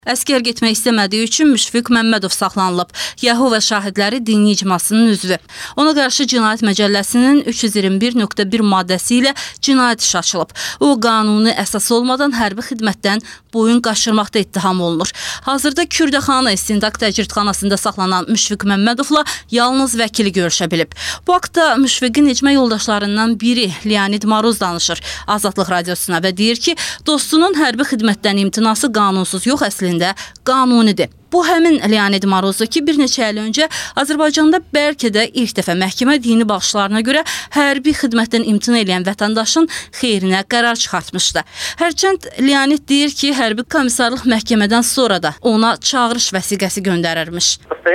Əskər getmək istəmədiyi üçün Müşfiq Məmmədov saxlanılıb. Yəhova şahidləri dini icmasının üzvü. Ona qarşı Cinayət Məcəlləsinin 321.1 maddəsi ilə cinayət işi açılıb. O, qanuni əsas olmadan hərbi xidmətdən boyun qaçırmaqda ittiham olunur. Hazırda Kürdəxana İstintaq Təcridxanasında saxlanan Müşfiq Məmmədovla yalnız vəkili görüşə bilib. Bu haqda Müşfiqin icma yoldaşlarından biri Leonid Maroz danışır Azadlıq Radiosuna və deyir ki, dostunun hərbi xidmətdən imtinası qanunsuz yox, əslində qanunidir. Bu həmin Leonid Marozdur ki, bir neçə il öncə Azərbaycanda bəlkə də ilk dəfə məhkəmə dini baxışlarına görə hərbi xidmətdən imtina edən vətəndaşın xeyrinə qərar çıxartmışdı. Hərçənd Leonid deyir ki, hərbi komissarlıq məhkəmədən sonra da ona çağırış vəsiqəsi göndərirmiş.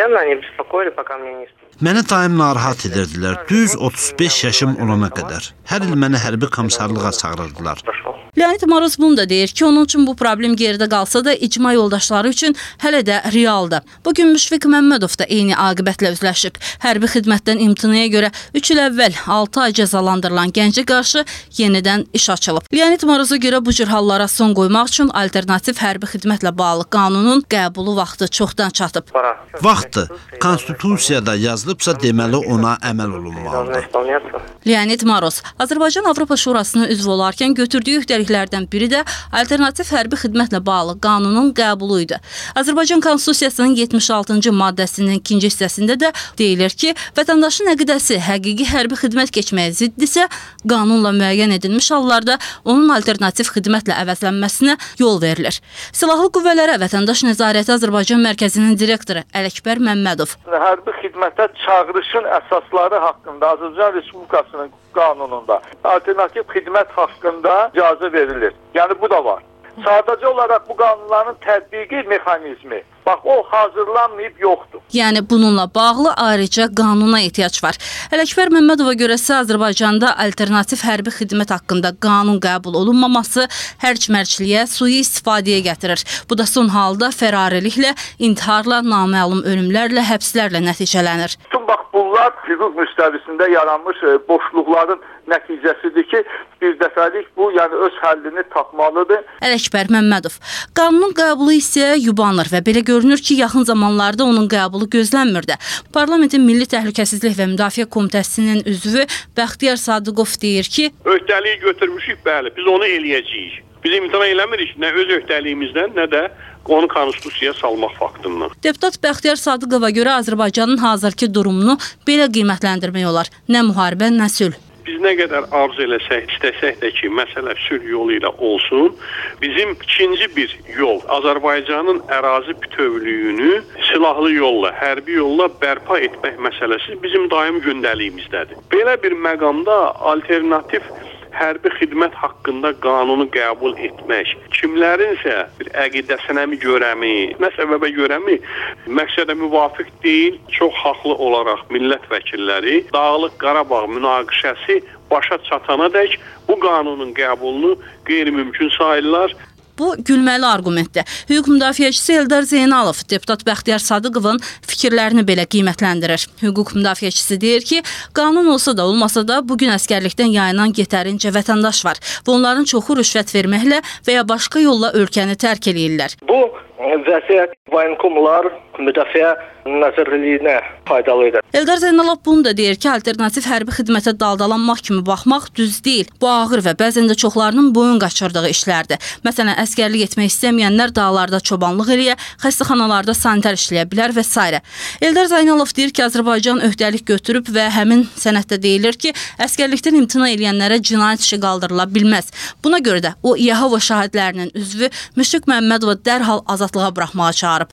Məni daim narahat edirdilər. Düz 35 yaşım olana qədər. Hər il məni hərbi komissarlığa çağırırdılar. Leonid Maroz bunu da deyir ki, onun üçün bu problem geridə qalsa da icma yoldaşları üçün hələ də realdır. Bugün Müşfiq Məmmədov da eyni aqibətlə üzləşib. Hərbi xidmətdən imtinaya görə 3 il əvvəl 6 ay cəzalandırılan gəncə qarşı yenidən iş açılıb. Leonid Maroza görə bu cür hallara son qoymaq üçün alternativ hərbi xidmətlə bağlı qanunun qəbulu vaxtı çoxdan çatıb. Vaxtı konstitusiyada yazılıbsa deməli ona əməl olunmalıdır. Leonid Maroz Azərbaycan Avropa Şurasına üzv olarkən götürdüyü öhdəliklərdən biri də alternativ hərbi xidmətlə bağlı qanunun qəbulu idi. Azərbaycan Konstitusiyasının 76-cı maddəsinin 2-ci hissəsində də deyilir ki, vətəndaşın əqidəsi həqiqi hərbi xidmət keçməyə ziddirsə, qanunla müəyyən edilmiş hallarda onun alternativ xidmətlə əvəzlənməsinə yol verilir. Silahlı Qüvvələrə Vətəndaş Nəzarəti Azərbaycan Mərkəzinin direktoru Ələkbər Məmmədov. Hərbi xidmətə çağırışın əsasları haqqında Azərbaycan Respublikasının qanununda alternativ xidmət haqqında icazə verilir. Yəni bu da var. Sadəcə olaraq bu qanunların tətbiqi mexanizmi, bax o hazırlanmayıb yoxdur. Yəni bununla bağlı ayrıca qanuna ehtiyac var. Ələkbər Məmmədova görəsə Azərbaycanda alternativ hərbi xidmət haqqında qanun qəbul olunmaması hərc-mərcliyə, sui-istifadəyə gətirir. Bu da son halda fərariliklə, intiharla, naməlum ölümlərlə, həbslərlə nəticələnir. Bax bunlar hüquq müstəvisində yaranmış boşluqların nəticəsidir ki, bir dəfəlik bu, yəni öz həllini tapmalıdır. Ələkbər Məmmədov. Qanunun qəbulu isə yubanır və belə görünür ki, yaxın zamanlarda onun qəbulu gözlənmirdi. Parlamentin Milli Təhlükəsizlik və Müdafiə Komitəsinin üzvü Bəxtiyar Sadıqov deyir ki, öhdəliyi götürmüşük, bəli, biz onu eləyəcəyik. Biz imtina eləmirik nə öz öhdəliyimizdən, nə də onu konstitusiyaya salmaq faktından. Deputat Bəxtiyar Sadıqova görə Azərbaycanın hazırki durumunu belə qiymətləndirmək olar. Nə müharibə, nə sülh. Biz nə qədər arzu eləsək, istəsək də ki, məsələ sülh yolu ilə olsun, bizim ikinci bir yol, Azərbaycanın ərazi bütövlüyünü silahlı yolla, hərbi yolla bərpa etmək məsələsi bizim daim gündəliyimizdədir. Belə bir məqamda alternativ hərbi xidmət haqqında qanunu qəbul etmək, kimlərinsə bir əqidəsinəmi görəmi, nə səbəbə görəmi, məqsədə müvafiq deyil, çox haqlı olaraq millət vəkilləri Dağlıq Qarabağ münaqişəsi başa çatanadək bu qanunun qəbulunu qeyri-mümkün sayırlar. Bu gülməli argumentdir. Hüquq müdafiəçisi Eldar Zeynalov deputat Bəxtiyar Sadıqovun fikirlərini belə qiymətləndirir. Hüquq müdafiəçisi deyir ki, qanun olsa da olmasa da bugün əskərlikdən yayınan yetərincə vətəndaş var və onların çoxu rüşvət verməklə və ya başqa yolla ölkəni tərk eləyirlər. Bu vəziyyət Voyinkomlar Müdafiə Nazirliyinə faydalıdır. Eldar Zeynalov bunu da deyir ki, alternativ hərbi xidmətə daldalanmaq kimi baxmaq düz deyil. Bu ağır və bəzən də çoxlarının boyun qaçırdığı işlərdir. Məsələn, əskərlik etmək istəməyənlər dağlarda çobanlıq eləyə, xəstəxanalarda sanitar işləyə bilər və s. Eldar Zeynalov deyir ki, Azərbaycan öhdəlik götürüb və həmin sənəddə deyilir ki, əskərlikdən imtina eləyənlərə cinayət işi qaldırıla bilməz. Buna görə də o Yəhova şahidlərinin üzvü Müşfiq Məmmədova dərhal azadlığa buraxmağa çağırıb.